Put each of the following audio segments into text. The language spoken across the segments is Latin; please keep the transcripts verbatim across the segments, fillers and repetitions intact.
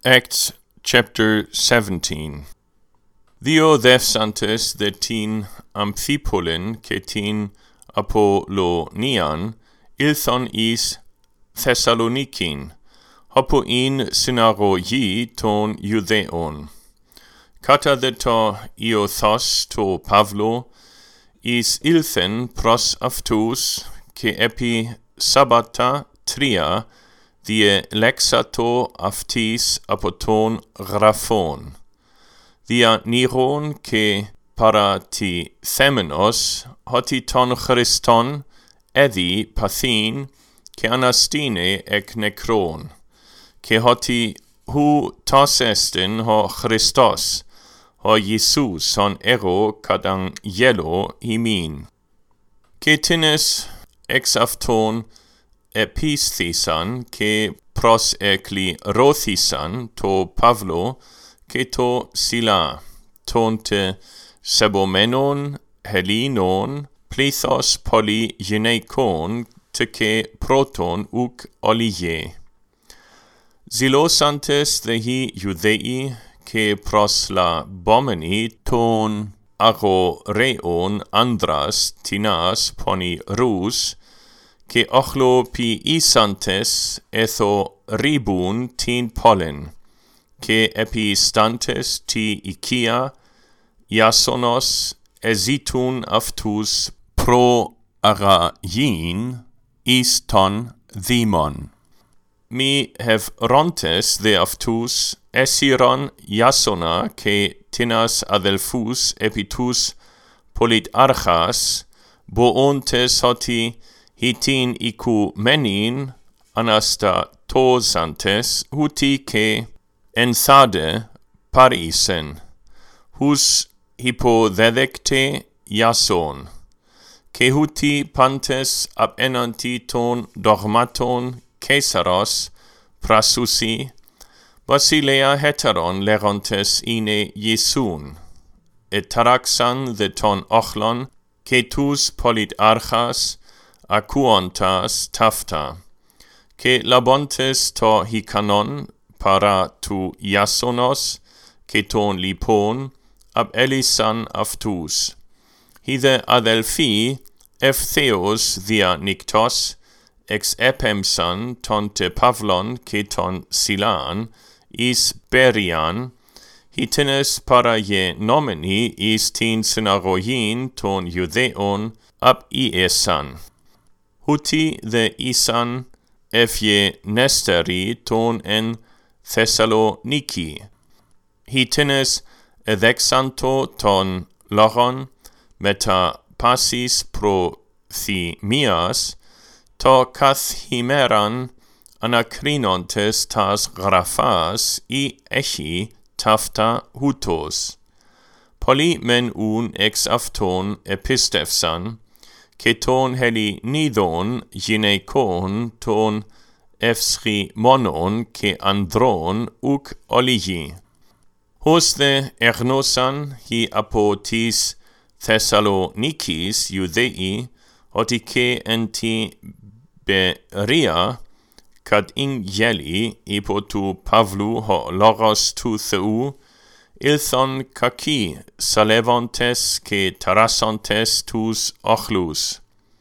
Acts chapter seventeen. Dio thefsantes de tin Amphipolin ketin Apollonian ilthon is Thessalonikin, hopo in synagogoi ton Judeon. Kata de to Iothos to Pavlo is ilthen pros aftus ke epi sabbata tria die lexato aftis apoton graphon. Dia niron ke parati themenos hoti ton Christon edi pathin ke anastine ek necron, ke hoti hu tos estin ho Christos, ho Jesus on ero kadang yelo himin. Ke tines ex afton episthesan ke pros ekli rothisan to Pavlo ke to Sila, tonte sebomenon helinon plethos poly geneikon te ke proton uk olige. Zilosantes dehi Judei ke pros la bomeni ton agoreon andras tinas poni rus, ke ochlo pi isantes etho ribun tin pollen, ke epistantes ti ikia iasonos ezitun aftus pro arayin iston themon. Mi have rontes de aftus esiron iasona ke tinas adelphus epitus politarchas boontes hoti hitin iku menin anastatosantes huti ke enthade parisen, hus hypodedecte iason, ke huti pantes ab enanti ton dogmaton Caesaros prasusi, Basilea heteron lerontes ine Iesun, et taraxan de ton ochlon, ketus politarchas acuontas tafta, ke labontes to hikanon para tu Iasonos, ke ton lipon, ab elisan aftus. Hide adelphi, eftheos dia nictos, ex epemsan tonte Pavlon ke ton Silan, is Berian, hitines para je nomini is tin synagogin ton Judeon ab iesan. Huti de isan efje nesteri ton en Thessaloniki. Hitines edexanto ton logon meta passis pro Thimias, to kathimeran anakrinontes tas graphas I echi tafta hutos. Poly men un ex afton epistefsan, ke ton heli nidon gineikon ton efsri monon ke andron uk oligi. Hos de ernosan hi apotis Thessalonikis Judei, otike enti Beria, kad ingeli ipotu Pavlu ho logos tu theu, ilthon kaki salevontes ke tarasontes tus ochlus.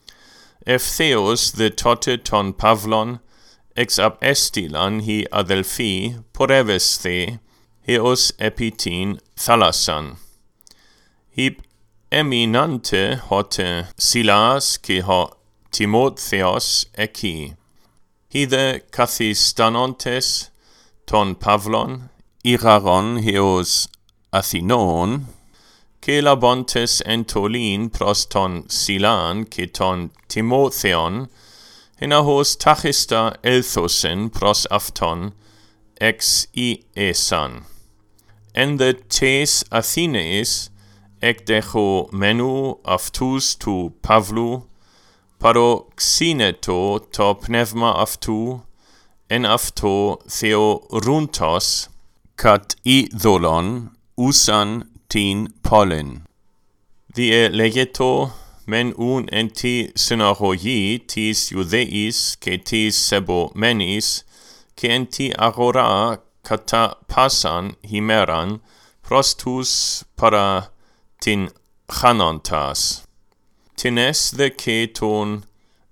Eftheos de tote ton Pavlon, ex ab estilan hi adelphi, poreves the, heos epitin thalasan. Hip eminante hote Silas ke ho Timotheos eki. Hide kathistanontes ton Pavlon, iraron heos Athinon, ke labontes entolin pros ton Silan ke ton Timotheon, henahos tachista elthosen pros afton ex iesan. En de tes Athenes ec decho menu aftus tu Pavlu, paro xineto to pneuma aftu, en afto theoruntos, kat idolon usan tin pollen. Die legeto men un enti synagogoi tis Judeis, ke tis sebo menis, ke enti agora kata pasan himeran prostus para tin chanontas. Tines the ke ton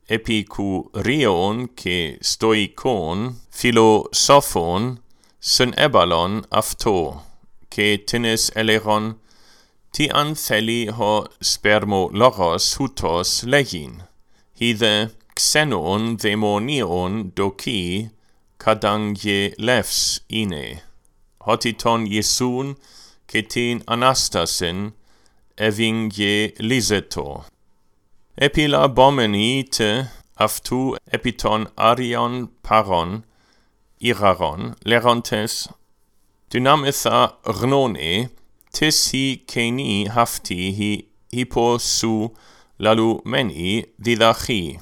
epikurion ke stoikon philosophon sun ebalon afto, ke tines eleron ti antheli ho spermologos hutos legin, hithe xenon demonion doki kadangye lefs ine, hotiton Iesun ketin anastasin evingye liseto. Epila bomeni te aftu epiton arion paron iraron lerontes dynamitha gnone tis hi keni hafti hi hyposu lalu meni didachi.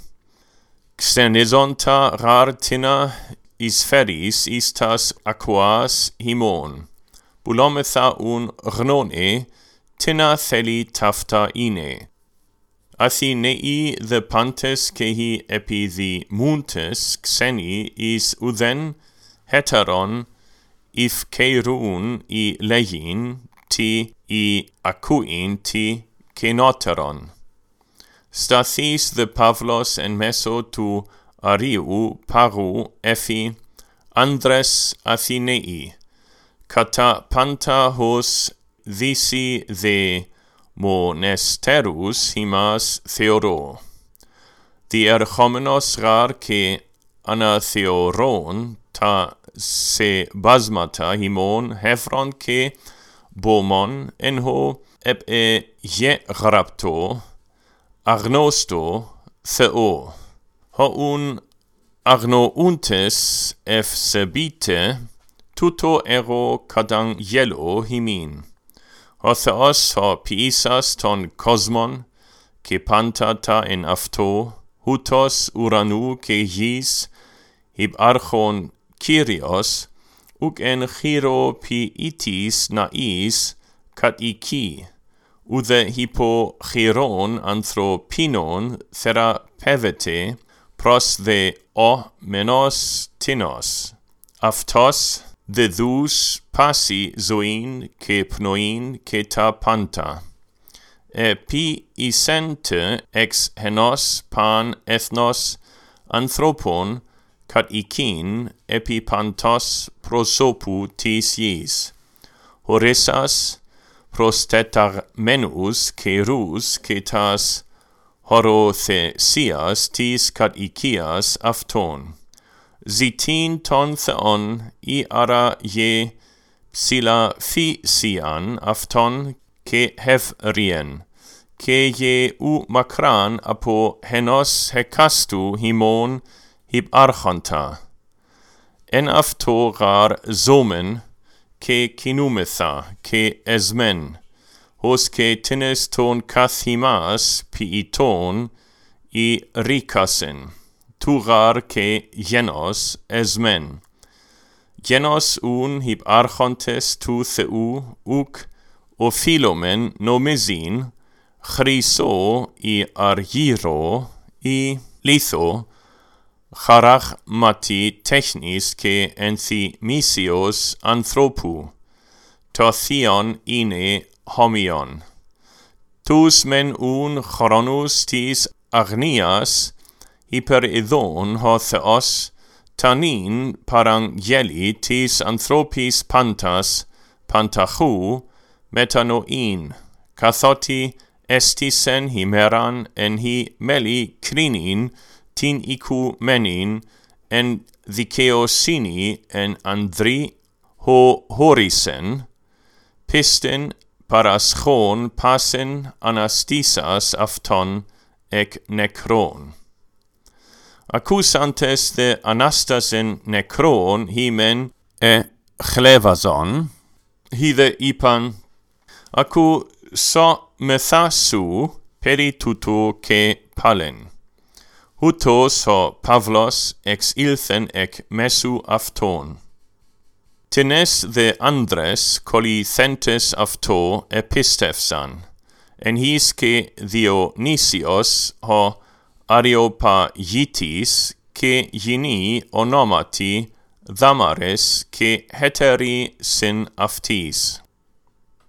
Xenizonta rar tina isferis istas aquas himon. Bulometha un gnone tina theli tafta ine. Athenei the pantes kehi epi the muntes xeni is uden heteron if keirun I legin ti I akuin ti kenoteron. Stathis the Pavlos en meso tu ariu paru efi andres Athenei. Kata panta hos disi the monesterus himas theoro. The erchomenos rar ke anatheoron ta se basmata himon hefron ke bomon enho ep e je grapto agnosto theo. Houn agnountes ef sebite tuto ero kadang yelo himin. Ho theos ho pisas ton cosmon, ke pantata en afto, hutos uranu ke gis, hib archon Kyrios, uk en chiro pi itis nais kat iki, ude hypo chiron anthropinon therapevete pros de o menos tinos. Aftos de thous pasi zoin ke pnoin ke ta panta. E pi isente ex henos pan ethnos anthropon kat ikin epi pantos prosopu tis iis. Horesas prostetarmenus ke rus ke tas horothesias tis kat ikias afton. Zitin ton theon I ara ye psila fi sian afton ke hevrien, ke ye u makran apo henos hekastu himon hib archonta. En afto rar zomen ke kinumetha ke esmen, hos ke tines ton kathimas piiton I rikasen. Turar ke genos esmen. Genos un hib archontes tu theu uk ophilomen nomizin, chryso I argyro I litho, charach mati technis ke enthymisios anthropu, to theon ine homion. Tus men un chronus tis agnias, hyper idon ho theos, tanin parangeli tis anthropis pantas, pantachou, metanoin, kathoti estisen himeran en hi meli krinin, tin iku menin, en dikeosini en andri ho horisen, pisten paraschon pasen anastisas afton ek nekron. Accusantes de anastasen nekron himen e chlevazon, hithe ipan, acu so methasu peri tuto ke palen. Hutos ho Pavlos ex ilthen ec mesu afton. Tines de Andres colithentes afto epistefsan, en his ke Dionysios ho Areopagitis ke gini onomati ddamaris ke heteri sin aftis.